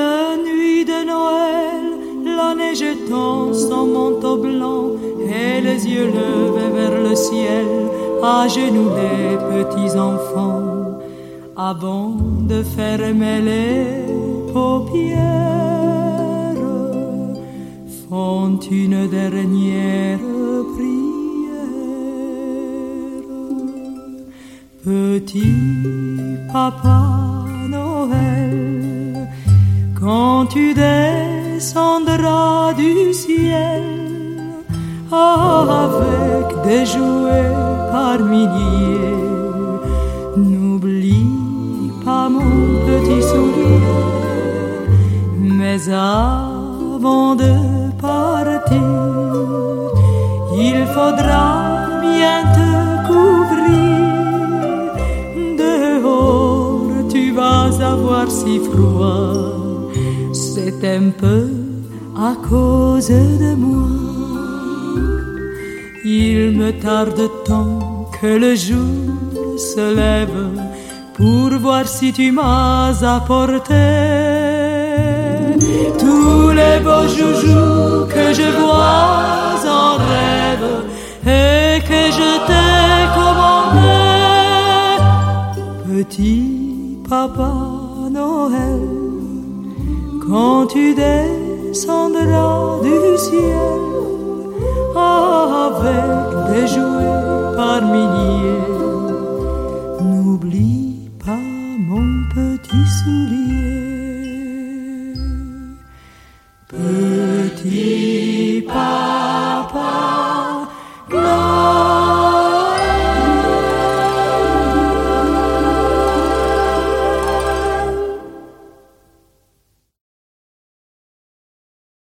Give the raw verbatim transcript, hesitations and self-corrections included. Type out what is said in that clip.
de nuit de Noël, la neige étend son manteau blanc et les yeux levés vers le ciel, à genoux les petits enfants, avant de fermer les paupières, font une dernière prière. Petit Papa Noël, quand tu descendras du ciel avec des jouets par milliers, n'oublie pas mon petit soulier. Mais avant de partir, il faudra bien te couvrir. Dehors, tu vas avoir si froid, c'est un peu à cause de moi. Il me tarde tant que le jour se lève pour voir si tu m'as apporté tous les beaux joujoux que je vois en rêve et que je t'ai commandé. Petit Papa Noël, quand tu descendras du ciel avec des jouets par milliers, n'oublie pas mon petit soulier. Petit Papa